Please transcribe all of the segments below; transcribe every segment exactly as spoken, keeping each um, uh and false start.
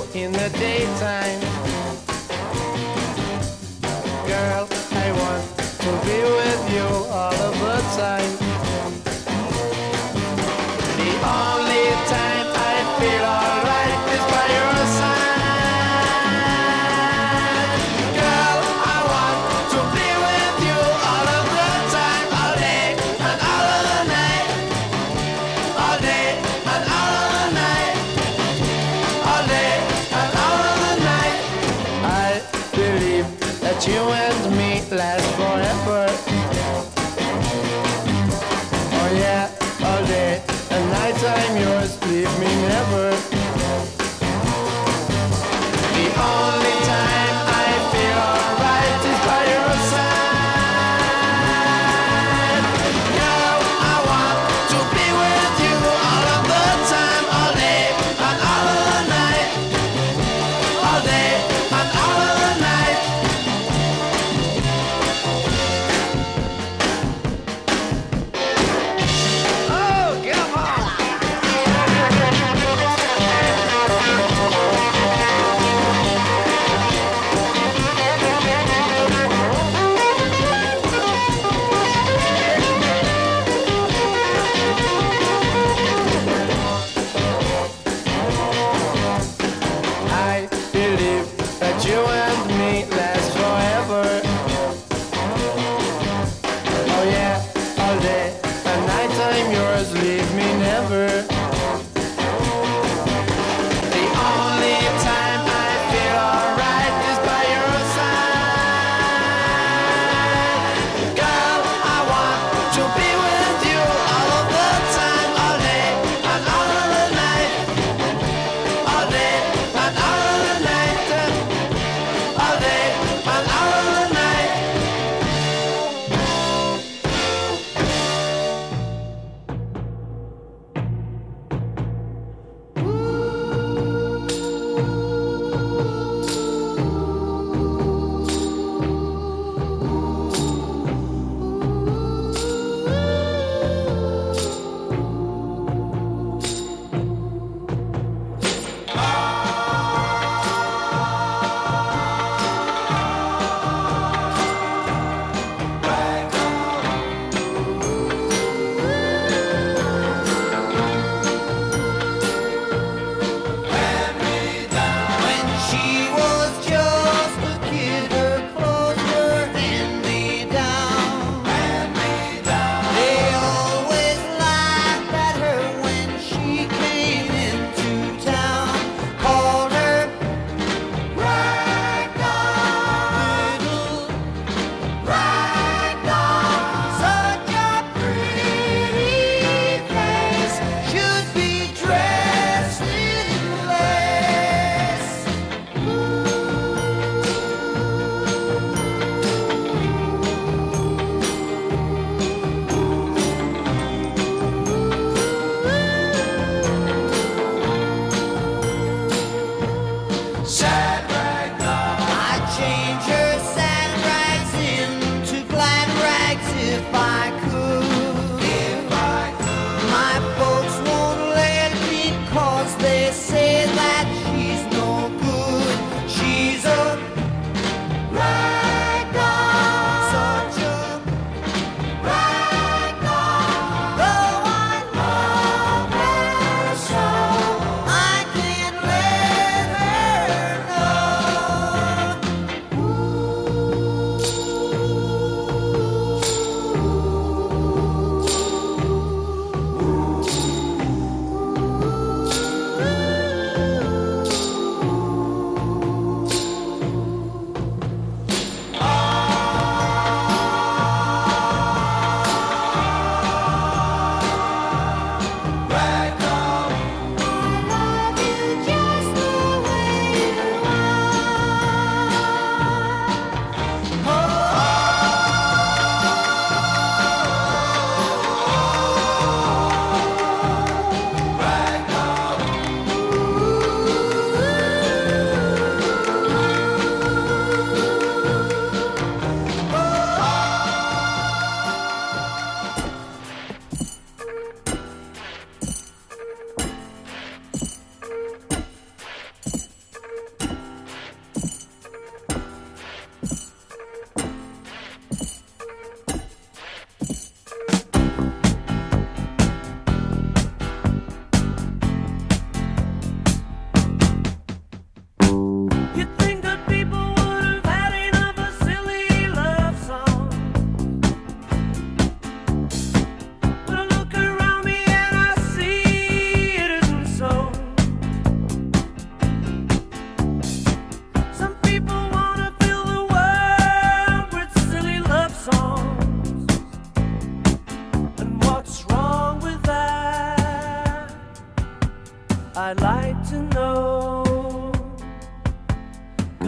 in the daytime. Girl, I want to be with you all of the time. The only time I feel alright is by your side. Girl, I want to be with you all of the time, all day and all of the night. All day and all of the night. All day and all of the night. I believe that you and me last forever. Oh yeah, all day and night I'm yours, leave me never. The only time I feel alright is by your side. Girl, I want to be with you all of the time, all day and all of the night. All day and all of the night.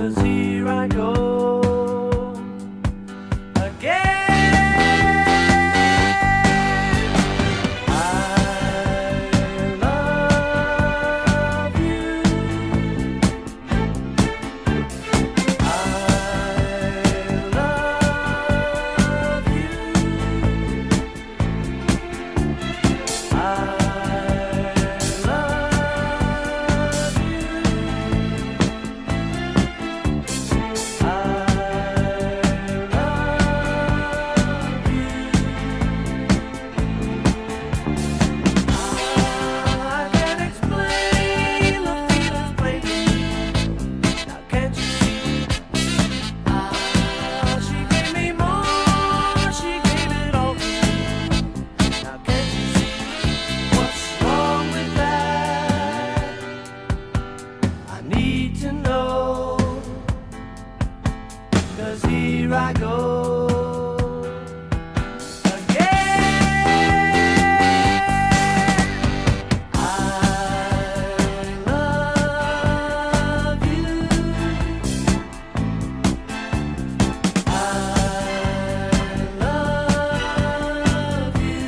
'cause here I go again. Here I go again. I love you. I love you.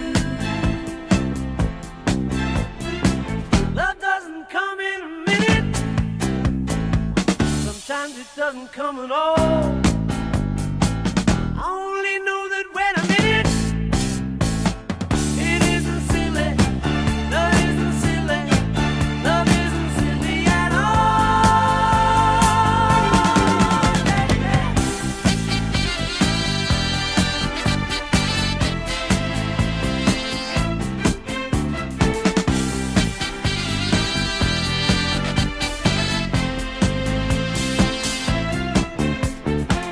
Love doesn't come in a minute. Sometimes it doesn't come at all. I only know that when I'm in it, it isn't silly. Love isn't silly. Love isn't silly at all.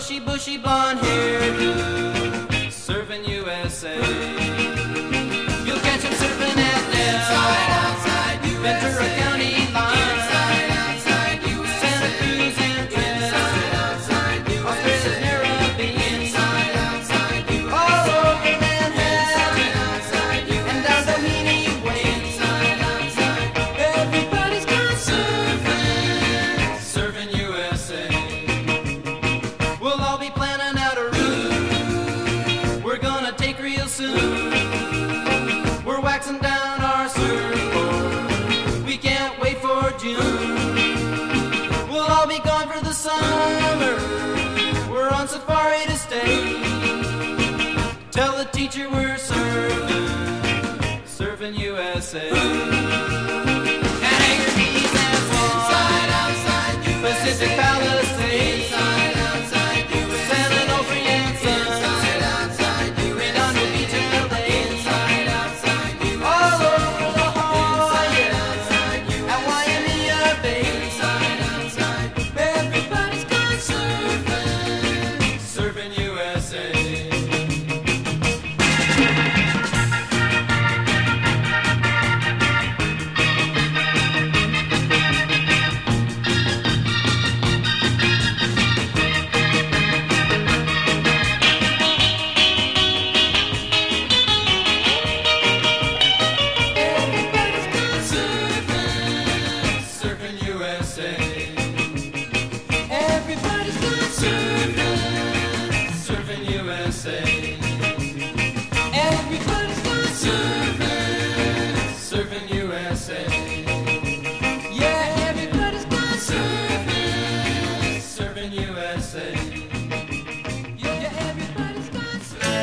bushy, bushy blonde hairdo, surfing U S A. You'll catch him surfing at Del, inside, outside, Ventura County line, inside, outside, U S A. Santa Cruz and Trent, inside, outside, U S A. Australia's Caribbean, inside, outside, U S A. All over Manhattan, inside, outside, U S A. And down Doheny Way, inside, outside. Everybody's gone surfing, surfing U S A. We'll all be planning out a route we're gonna take real soon. We're waxing down our surfboard, we can't wait for June. We'll all be gone for the summer, we're on safari to stay. Tell the teacher we're surfing, surfing U S A. And hang your knees and fall, inside, outside, U S A. Pacific Palisades, inside, outside, U S A. San Onofre and Sons, inside, outside, U S A. Redondo Beach and L A, inside, outside, U S A. All over La Jolla, inside, U S A. And Waimea Bay, inside, outside. Everybody's gone surfing, surfing U S A. Everybody's gone surfing, surfing U S A. Everybody's gone surfing, surfing U S A. Everybody's gone surfing, surfing U S A. Yeah, everybody's gone surfing, surfing U S A. Yeah, everybody's gone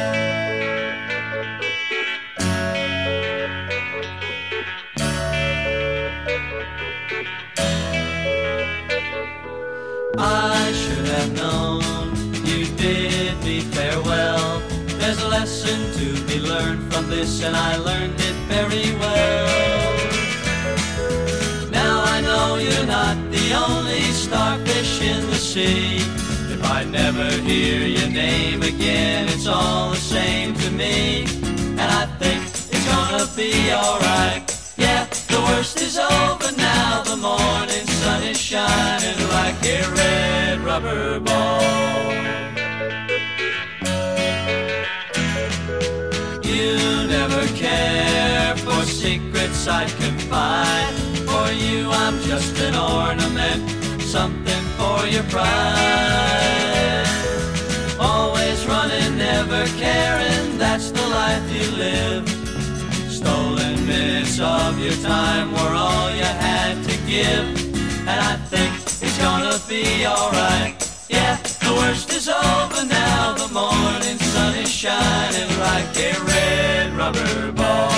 I should have known you bid me farewell. There's a lesson to be learned from this, and I learned it very well. Now I know you're not the only starfish in the sea. If I never hear your name again, it's all the same to me. And I think it's gonna be alright. Yeah, the worst is over now. The morning sun is shining like a red rubber ball. You never care for secrets I'd confide. For you I'm just an ornament, something for your pride. Always running, never caring, that's the life you live. Stolen minutes of your time were all you had to give. And I think it's gonna be alright. Yeah, the worst is over now. The morning sun is shining like a red rubber ball.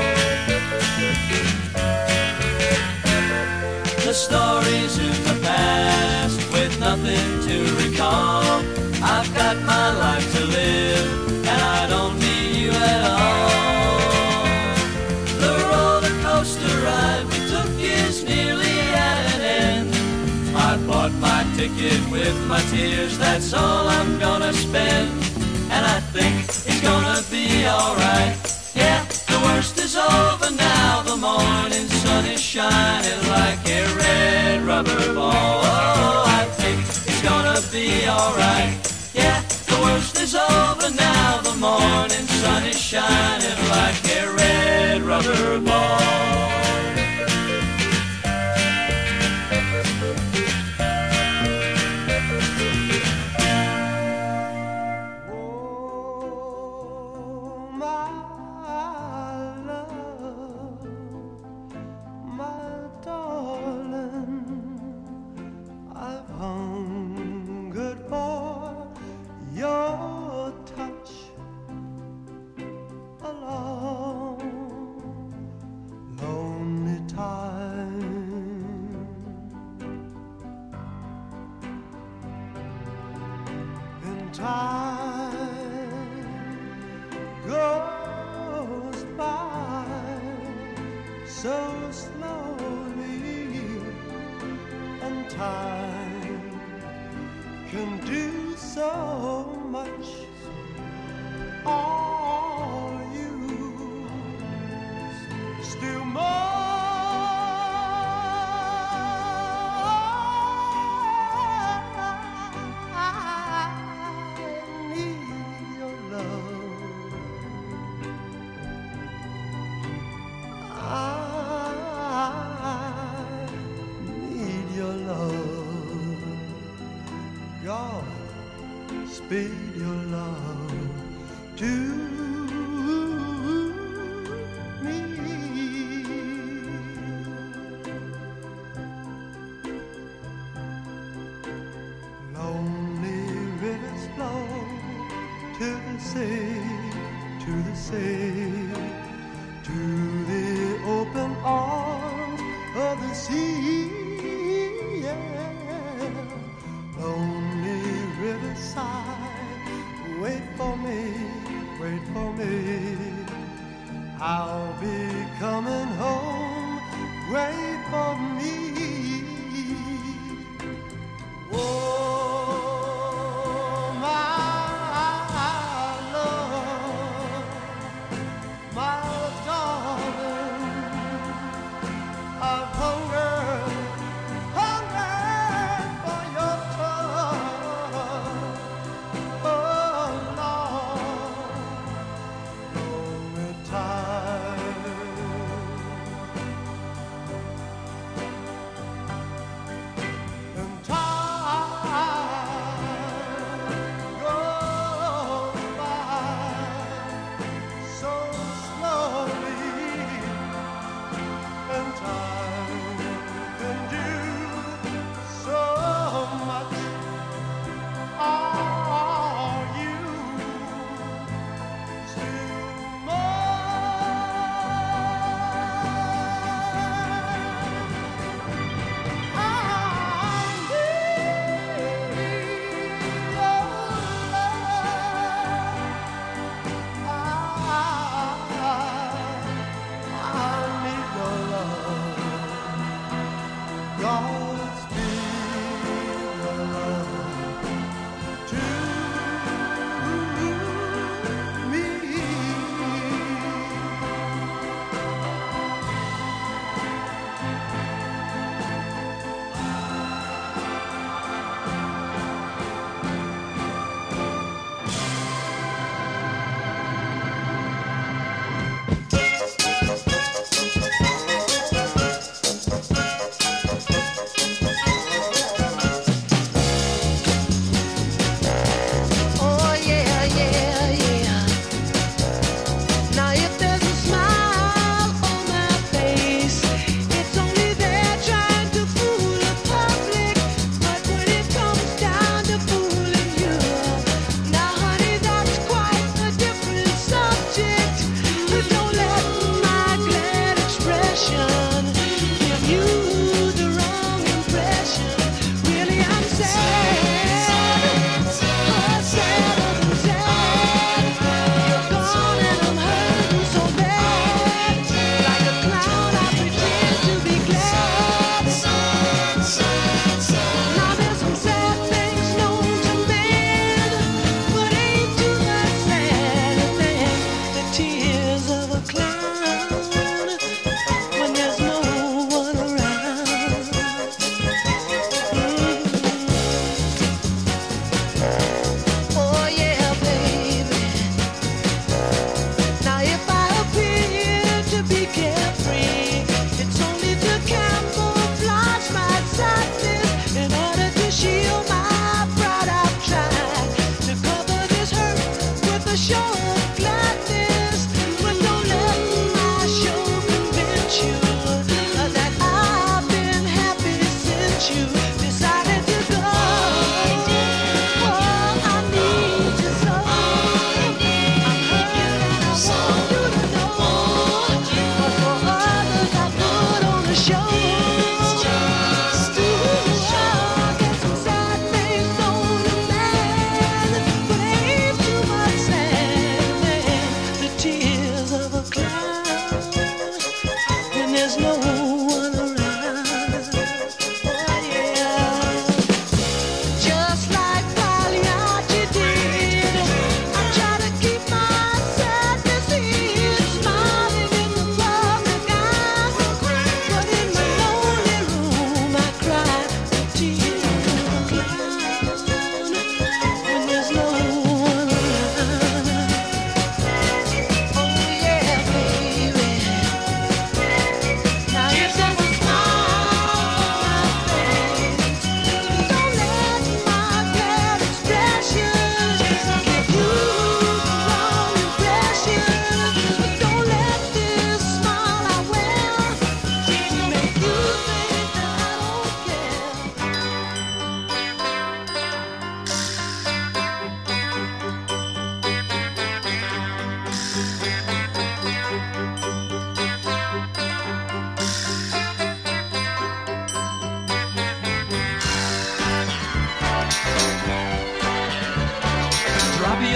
The stories in the past with nothing to recall. I've got my life to live, and I don't need you at all. The roller coaster ride we took is nearly at an end. I bought my ticket with my tears, that's all I'm gonna spend. And I think it's gonna be alright. Yeah, the worst is over now. The morning sun is shining like a red rubber ball. Oh, I think it's gonna be alright. Yeah, the worst is over now. The morning sun is shining like a red rubber ball. Can do so much. All you still more. God, speed your love to me. Lonely rivers flow to the sea, to the sea, to the open arms of the sea. Yeah. Lonely riverside, wait for me, wait for me. I'll be coming home, wait for me. Oh, my love, my darling, I've hungered. Ah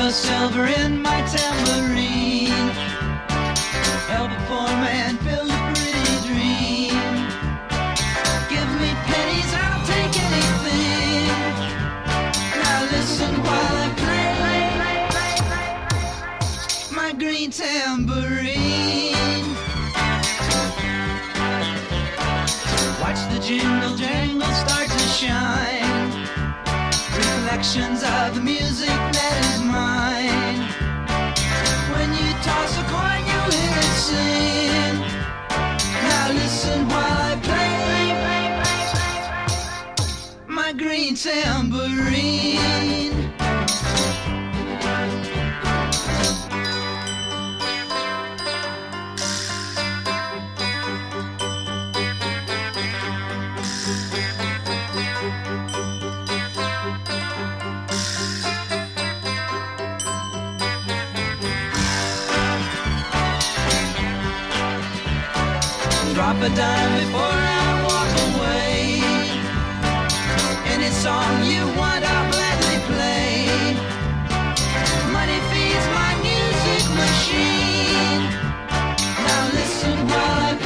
the silver in my tambourine. Help a poor man build a pretty dream. Give me pennies, I'll take anything. Now listen while I play my green tambourine. Watch the jingle jangle start to shine. Reflections of the music that is mine. When you toss a coin, you'll hear it sing. Now listen while I play my green tambourine. Drop a dime before I walk away. Any song you want, I'll gladly play. Money feeds my music machine. Now listen while I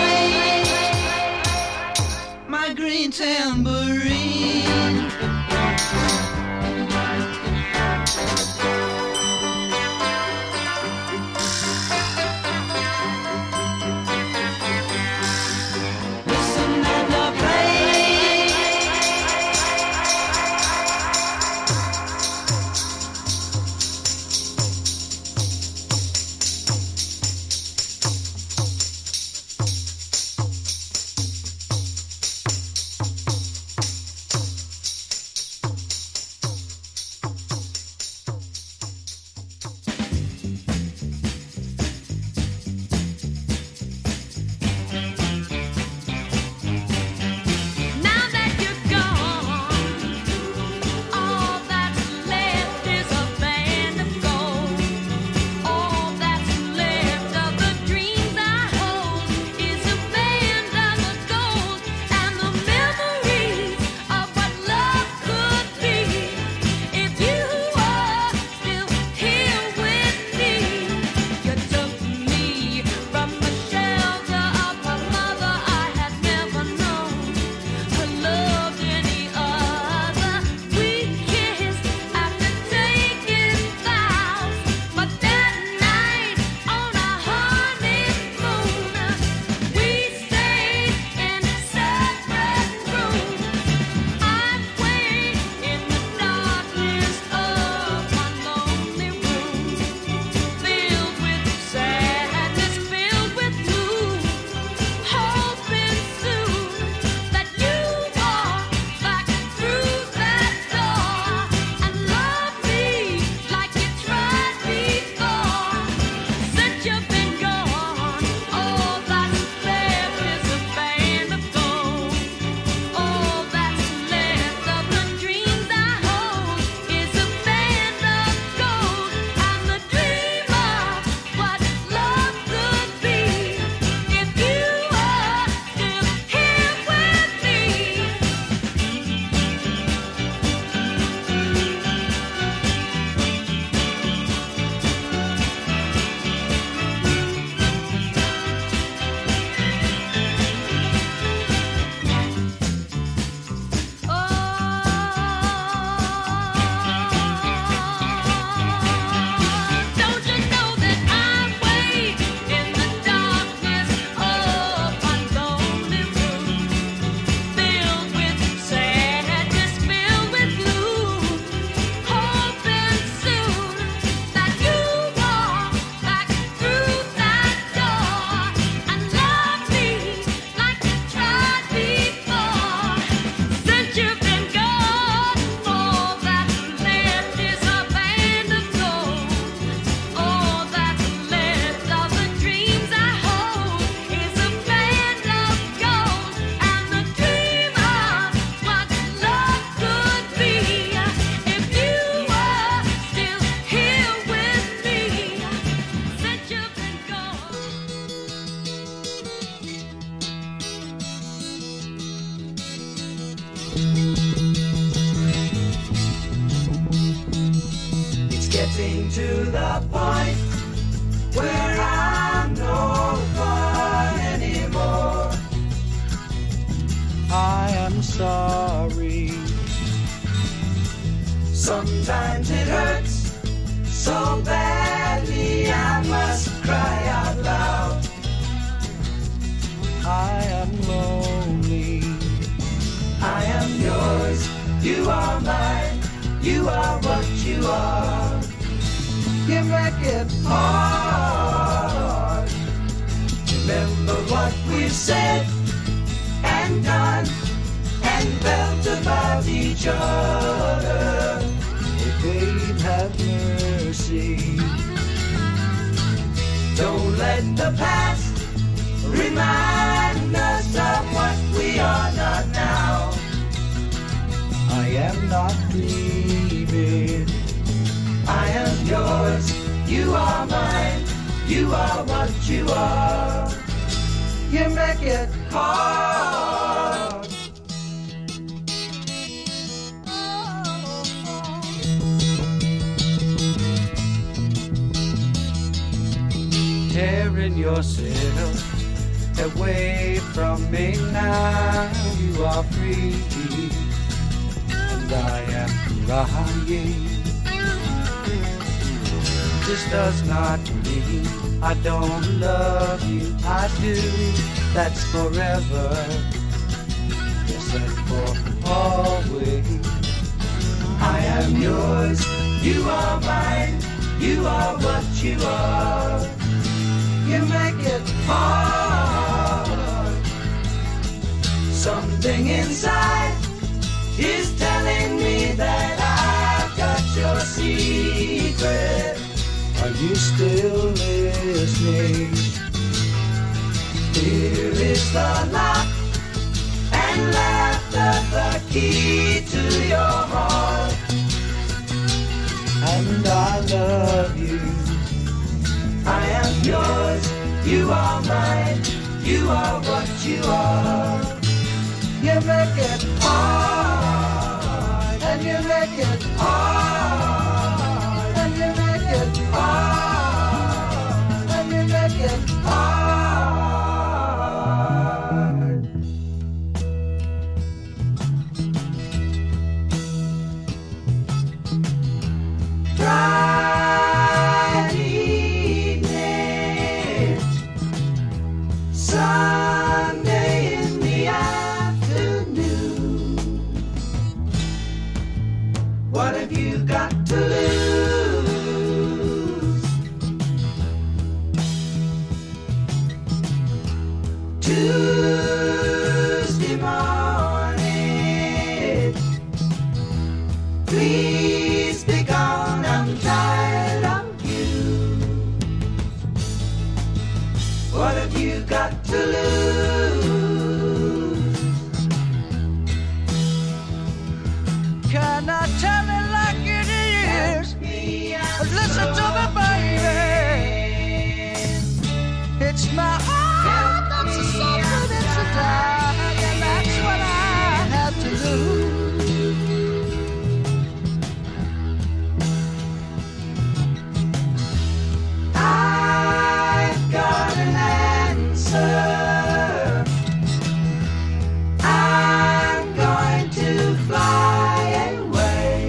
play my green tambourine. getting to the point where I'm no fun anymore. I am sorry. Sometimes it hurts so badly I must cry out loud. I am lonely. I am yours, you are mine, you are what you are. You make it hard. Remember what we've said and done and felt about each other. Oh, babe, have mercy. Don't let the past remind us of what we are not now. I am not grieving. I am yours, you are mine, you are what you are. You make it hard. Tearing yourself away from me now. You are free, and I am crying. This does not mean I don't love you. I do, that's forever. Yes, and for always. I am yours, you are mine, you are what you are. You make it hard. Something inside is telling me that I've got your secret. Are you still listening? Here is the lock and laughter, the key to your heart. And I love you. I am yours, you are mine, you are what you are. You make it hard, and you make it hard, and you make it hard, and you make it hard. Friday evening, Sunday in the afternoon. What have you got to lose? Tuesday morning, please be gone, I'm tired of you. What have you got to lose? Can I tell it like it is? Listen to me, baby. It's my heart that's a suffering, it's a die, and that's what I have to lose. I've got an answer. I'm going to fly away.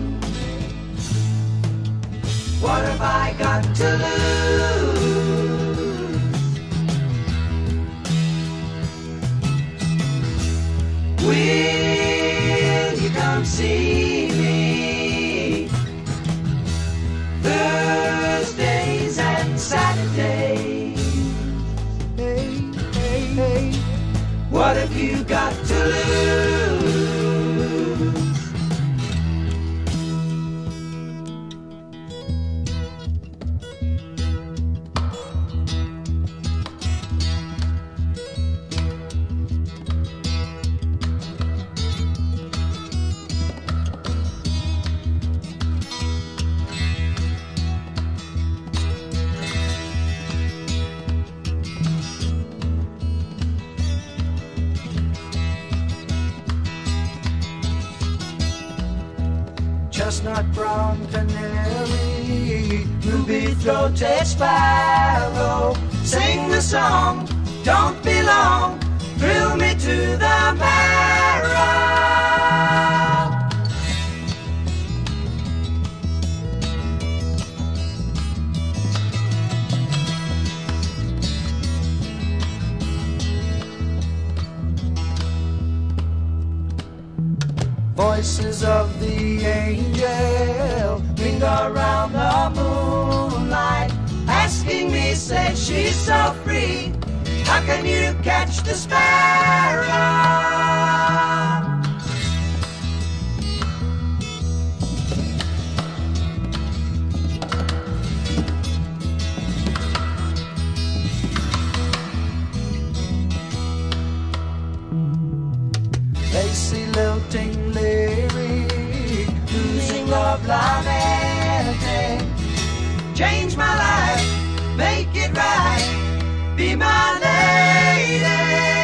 What have I got to lose? Will you come see me Thursdays and Saturdays? Hey, hey, hey. What have you got to lose? Chestnut brown canary blue-throated sparrow. Sing the song, don't be long, thrill me to the marrow. Voices of the angel linger around the moonlight, asking me, say she's so free, how can you catch the sparrow? Lacy lilting lyric, losing love lamenting. Change my life, make it right, be my lady.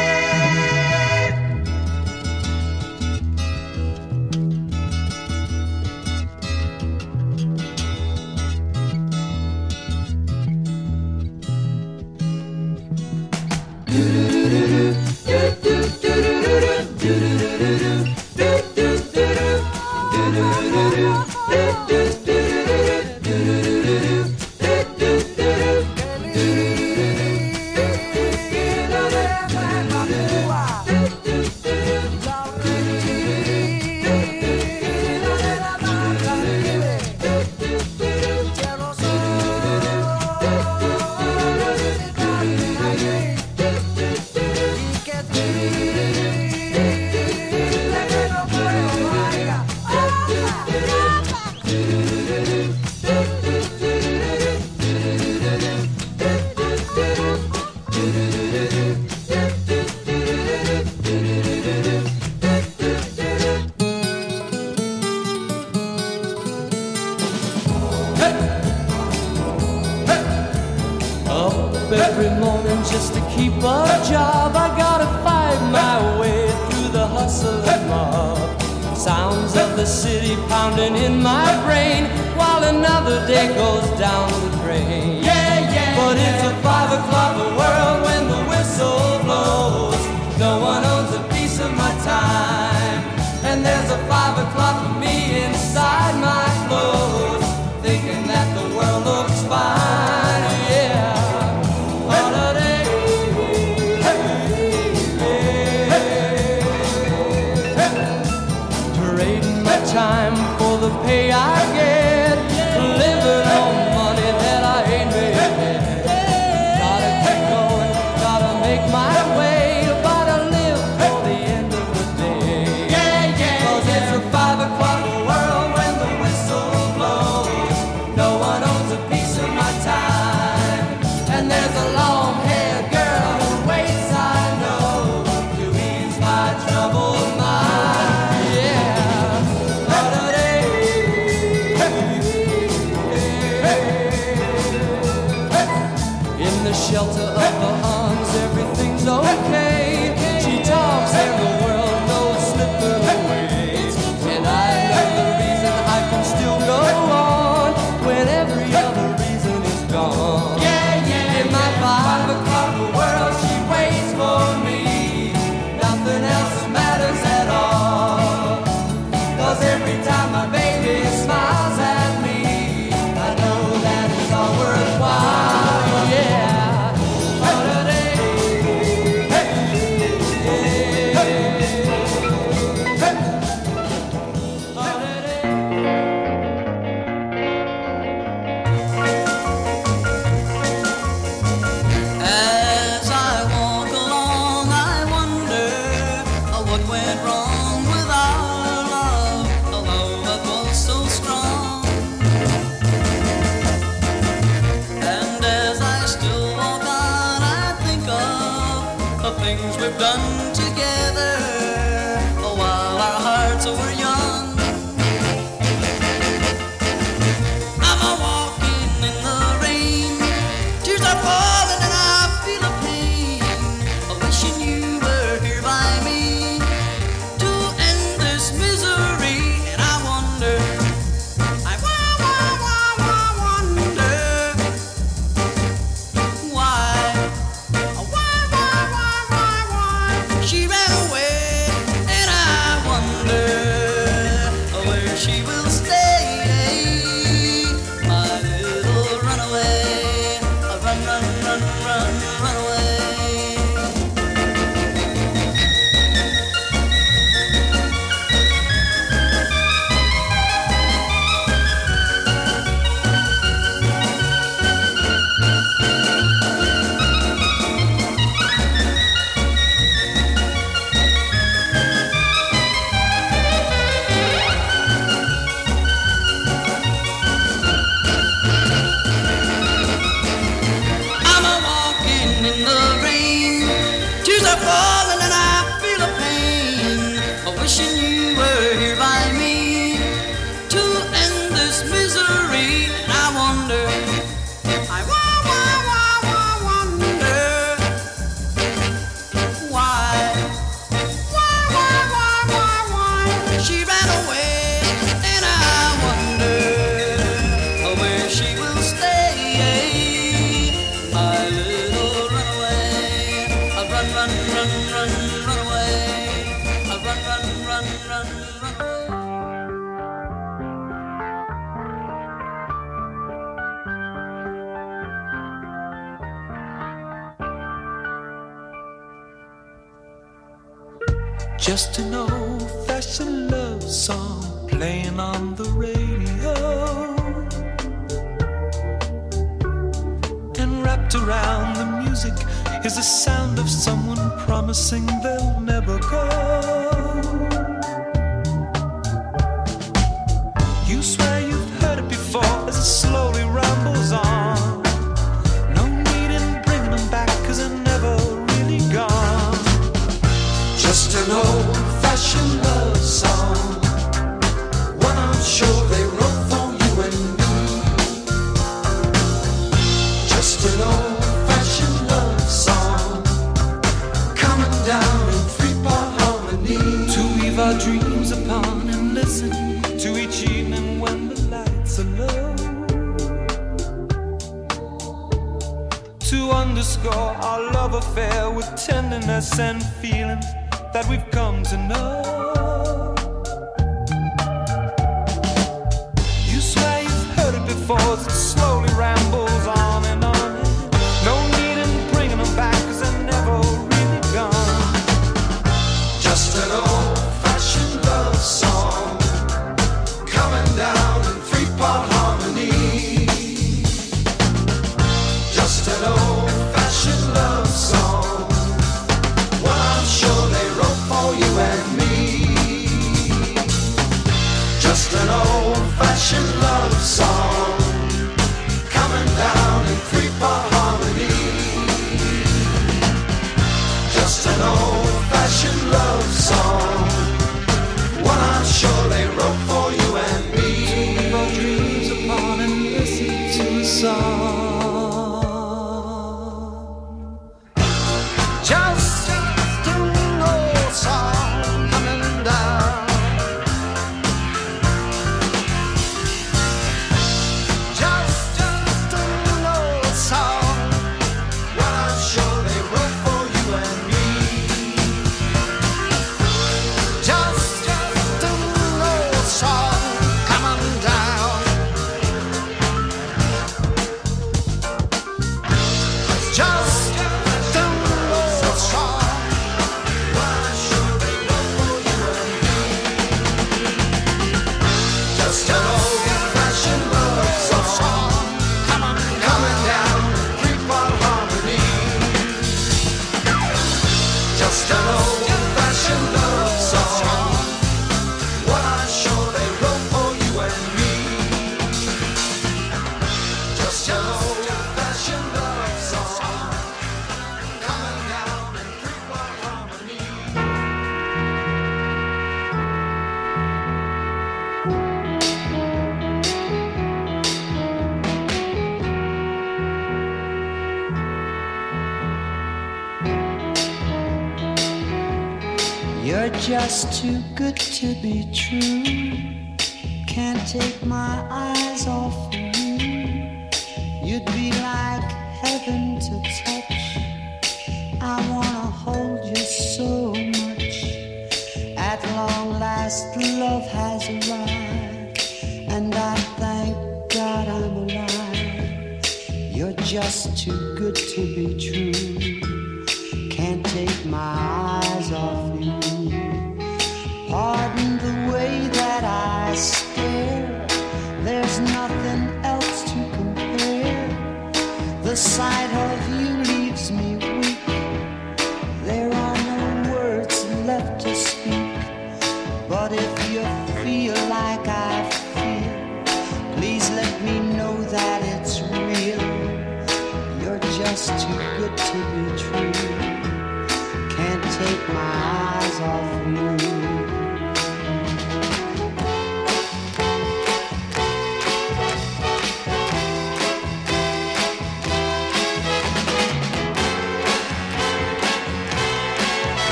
Every morning just to keep a job, I gotta fight my way through the hustle and mob. Sounds of the city pounding in my brain while another day goes down the drain. Yeah, yeah. But it's a five o'clock world when the whistle blows. No one owns a piece of my time, and there's a five o'clock of me inside my clothes, thinking that the world looks fine. Yeah. Time for the pay I get, living on money that I ain't made yet. Gotta keep going, gotta make my way, gotta live for the end of the day. Yeah, yeah. Cause it's a five o'clock world when the whistle blows. No one owns a piece of my time, and there's a long-haired girl who waits, I know, to ease my troubled mind. Shelter of the arms, everything's okay. She talks and the world knows slip away. And I know the reason I can still go on when every other reason is gone. Yeah, yeah. In my five o'clock world, she waits for me. Nothing else matters at all. Cause every time my baby smiles at me, I know that it's all worthwhile. Yeah. Things we've done together while our hearts were young. I'm a walking in the rain, tears are falling and I feel a pain, wishing you were here by me to end this misery. And I wonder, I wa wa wa wa wonder, Just an old-fashioned love song playing on the radio, and wrapped around the music is the sound of someone promising they'll never go. You swear you've heard it before as it slowly rambles on. No need in bringing them back, 'cause they're never really gone. Just an old-fashioned love song, one I'm sure they wrote for you and me. Just an old-fashioned love song, coming down in three-part harmony, to weave our dreams upon and listen to each evening when the lights are low, to underscore our love affair with tenderness and feeling that we've come to know. You swear you've heard it before as it slowly rambles on and on. No need in bringing them back, 'cause they're never really gone. Just an old-fashioned love song, coming down in three-part harmony. Just an old-fashioned love song, one I'm sure they wrote for you and me. Just an old-fashioned love song, coming down in three-part harmony. Just an old-fashioned love song, one I'm sure they wrote for you and me. Keep our dreams upon and listen to a song. Just an old song coming down. Just, just an old song, what I'm sure they wrote for you and me. Just, just an old song coming down. Just Just an old-fashioned love song, coming down in three-part harmony. Just an old-fashioned love song, what I'm sure they wrote for you and me. Just an old-fashioned love song, coming down in three-part harmony. You're just too good to be true. Can't take my eyes off of you. You'd be like heaven to touch. I wanna hold you so much. At long last, love has arrived, and I thank God I'm alive. You're just too good to be true. Can't take my eyes off you. Pardon the way that I stare. There's nothing else to compare. The sight of you leaves me weak. There are no words left to speak. But if you feel like I feel, please let me know that it's real. You're just too good to be true. Can't take my eyes off you.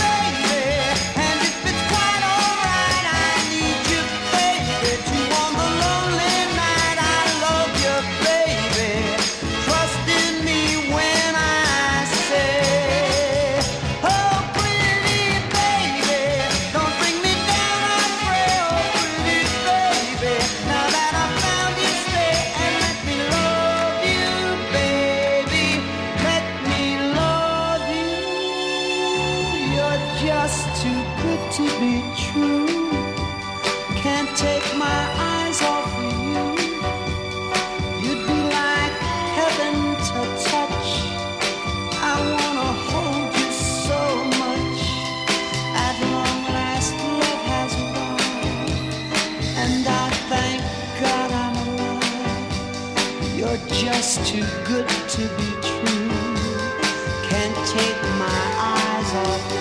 On the too good to be true. Can't take my eyes off of you. You'd be like heaven to touch. I wanna hold you so much. At long last, love has won, and I thank God I'm alive. You're just too good to be true. Can't take my eyes off you.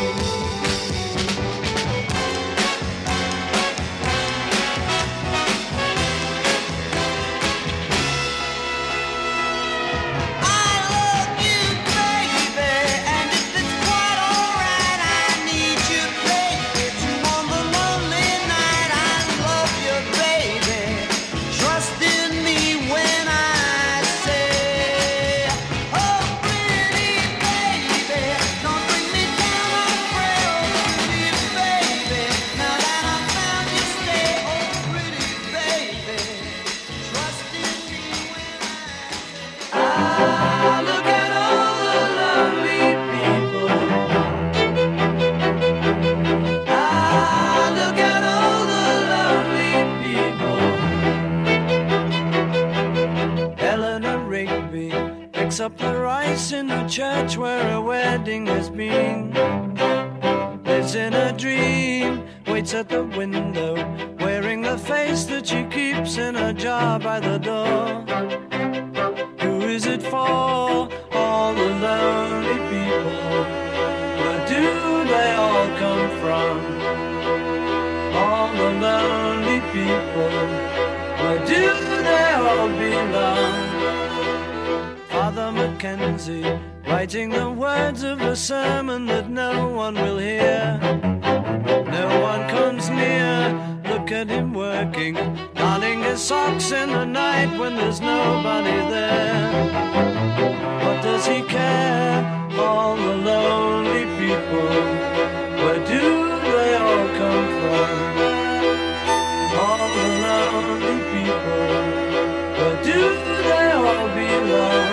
Up the rice in the church where a wedding has been. Lives in a dream, waits at the window, wearing the face that she keeps in a jar by the door. Who is it for? All the lonely people. Where do they all come from? All the lonely people. Where do they all belong? Father Mackenzie, writing the words of a sermon that no one will hear. No one comes near, look at him working, darning his socks in the night when there's nobody there. What does he care? All the lonely people, where do they all come from? All the lonely people, where do they all belong?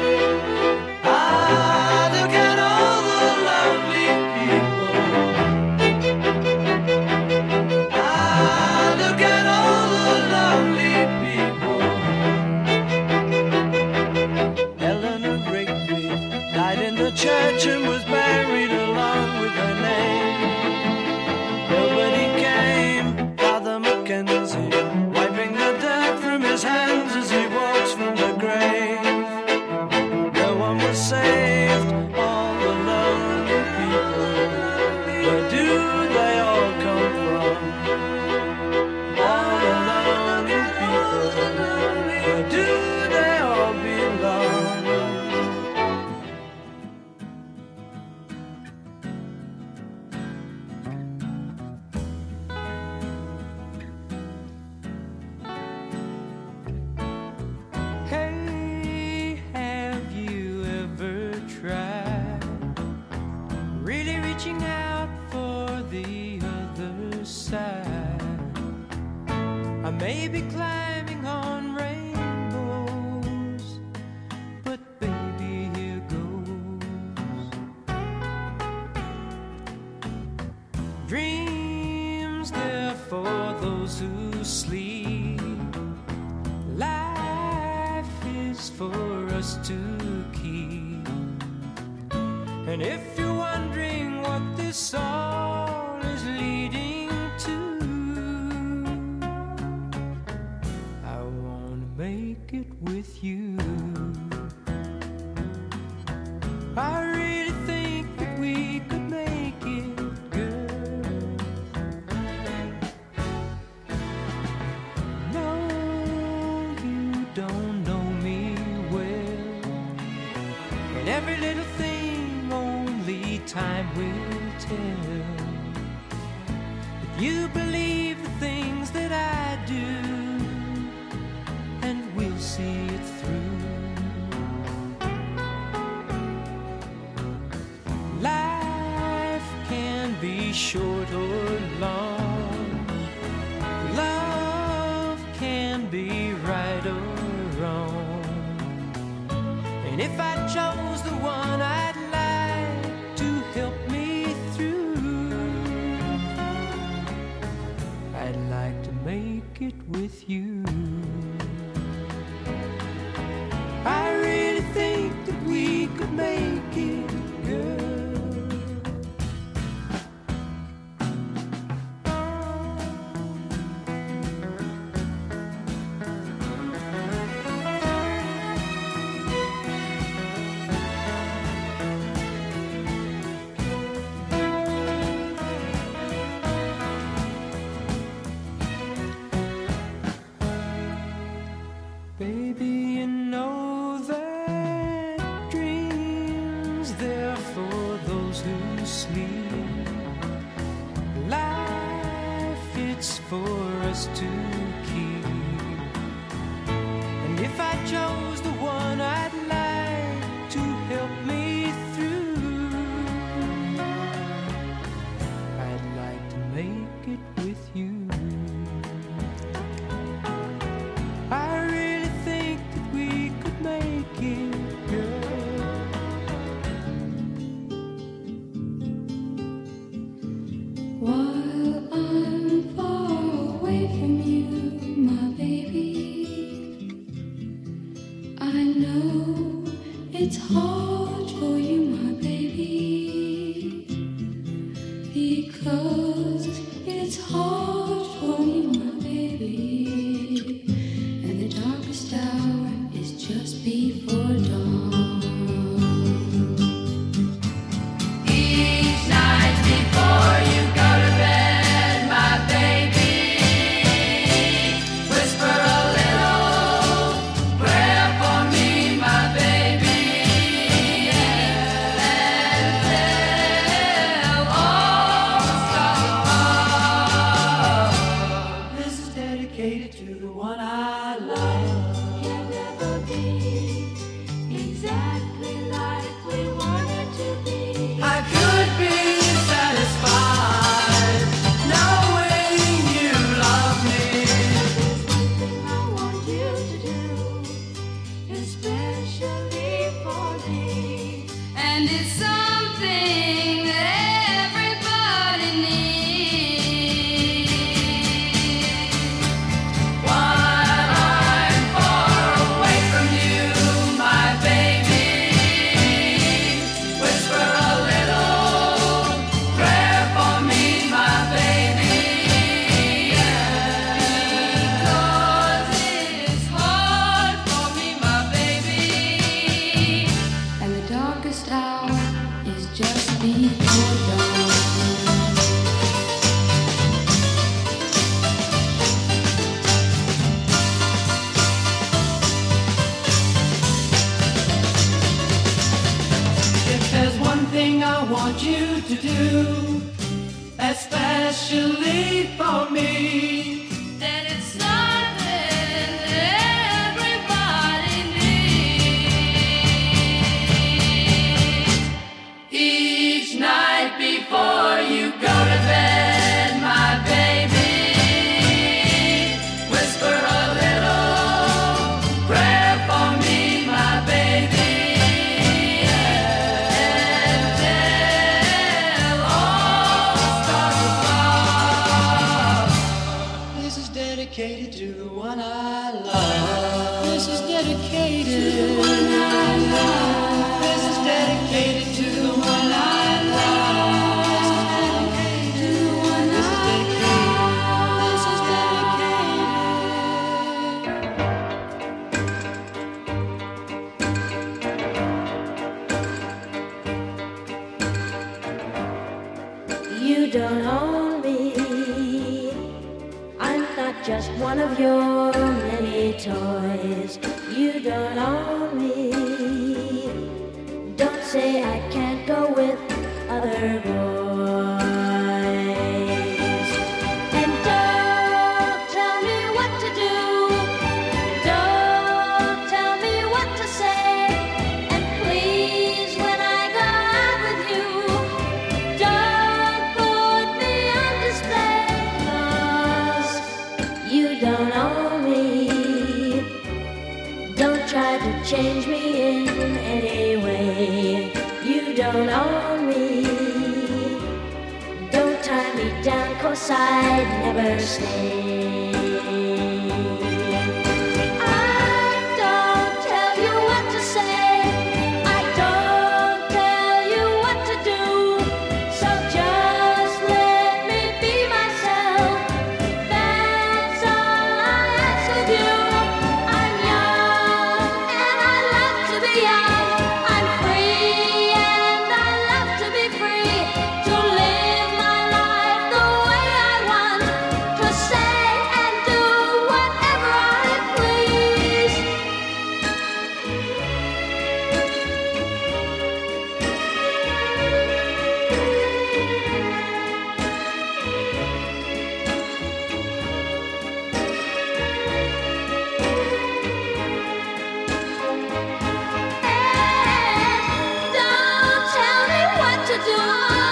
Church and was buried along with her name. Nobody came, Father Mackenzie, wiping the dirt from his hands as he walks from the grave. No one was saved, all the lonely people. Where do they all come from? All the lonely people. Where do they all belong? Maybe climbing on rainbows, but baby, here goes. Dreams, they're for those who sleep. Life is for us to keep. And if you're wondering what this all is leading to, make it with you. I really think that we could make it, girl. No, you don't know me well, and every little thing only time will tell. If you believe the things that I do, see it through. Life can be short or long. Love can be right or wrong. And if I chose the one I'd like to help me through, it with you. I really think that we could make it, girl. Baby, you know that dreams, they're for those who sleep. Life, it's for us to keep. And if I chose the one I'd like to help me through, I'd like to make it with you. I really think that we could make it, girl. While I'm far away from you, my baby, I know it's hard for you, my baby, because it's hard for you, my baby, and the darkest hour is just before dawn. Each night before you go to bed, my baby, whisper a little prayer for me, my baby, and tell all the stars above. This is dedicated to the one I love. Can never be exactly like we wanted to be. I could be satisfied knowing you love me. Something I want you to do, especially for me. And it's something that everybody needs. While I'm far away from you, my baby, whisper a little prayer for me, my baby, Because it's hard for me, my baby. And the darkest hour is just before dawn. if there's one thing I want you to do, especially for me, Then it's something that everybody needs. each night before you go to bed, my baby, whisper a little prayer for me, my baby, and tell all the stars above. This is dedicated to the one I love. This is dedicated to the one I love. This is dedicated to the one I love. This is dedicated to the one I love. This is dedicated. You don't own me. I'm not just one of your many toys. You don't own me. Don't say I can't go with other boys. And don't tell me what to do. Don't tell me what to say. And please, when I go out with you, don't put me on display. 'Cause you don't own me. Don't try to change me in any way. You don't own me. down 'cause I'd never stay. I don't tell you what to say, I don't tell you what to do, so just let me be myself, that's all I ask of you. I'm young and I love to be young, I'm free and I love to be free, to live my life the way I want, to say and do whatever I please. Don't tell me what to do,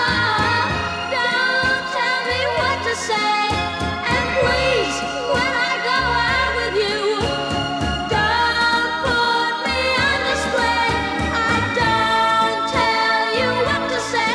don't tell me what to say, and please, when I go out with you, don't put me on display. I don't tell you what to say,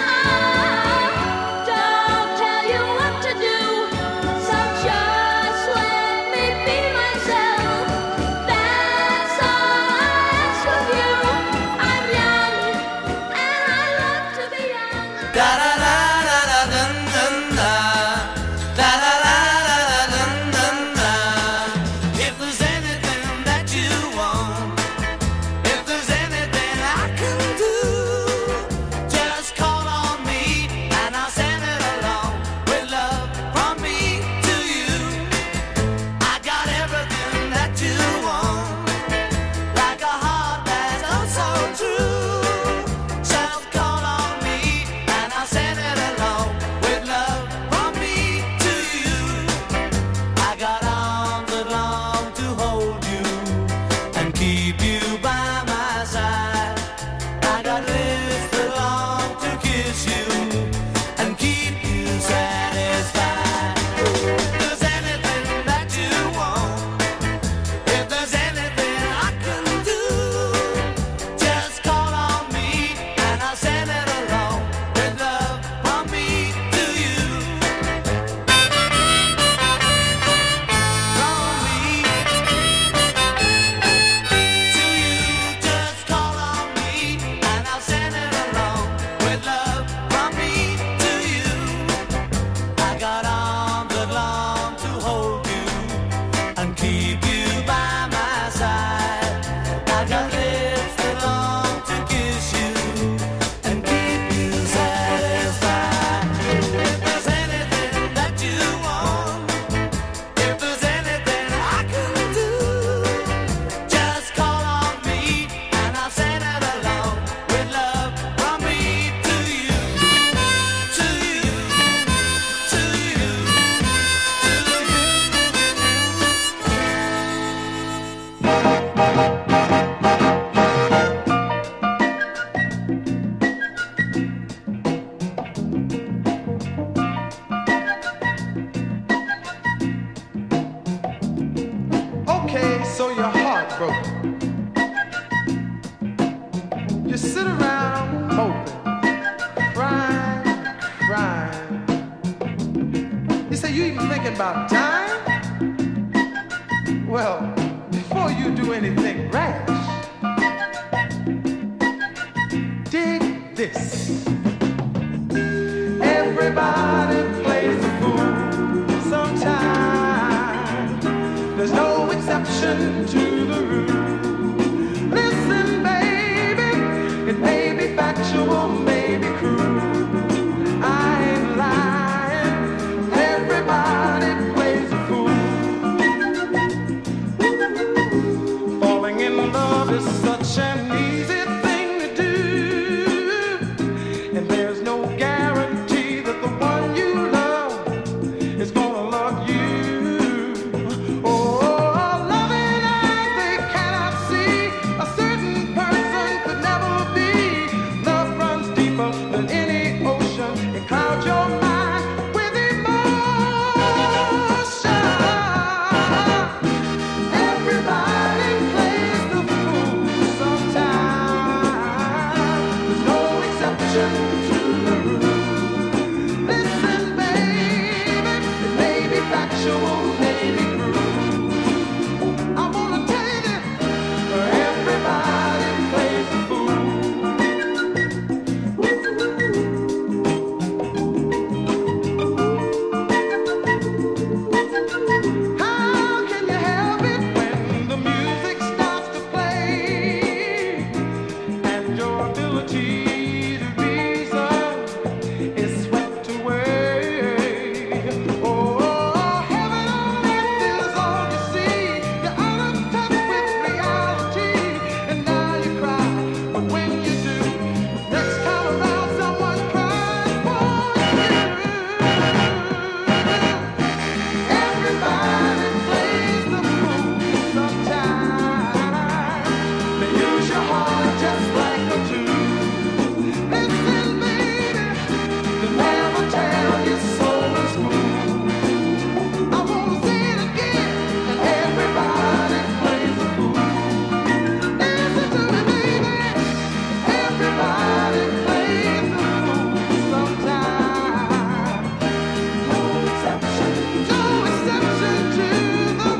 don't tell you what to do, so just let me be myself, that's all I ask of you. I'm young and I love to be young. Da da da da da dun dun da. Da da da da da dun dun da. If there's anything that you want, if there's anything I can do, just call on me and I'll send it along with love from me to you. I got everything that you want, like a heart that's oh so true. Just call on me and I'll send it along with love from me to you. I got arms that long to hold you and keep you by my side. I got lips that long to kiss you and keep you satisfied. If there's anything that you want, if there's anything I can do, just call on me and I'll send it along with love from me to you. From me to you, just call on me and I'll send it along with love from me to you. I got arms that long to hold you and keep you by my side. I got lips that long to kiss you and keep you satisfied. If there's anything that you want, if there's anything I can do, just call on me and I'll send it along with love from me to you, to you, to you, to you. Okay, so you're heartbroken. You sit around moping, crying, crying. You say you even thinking about dying? Well, before you do anything rash,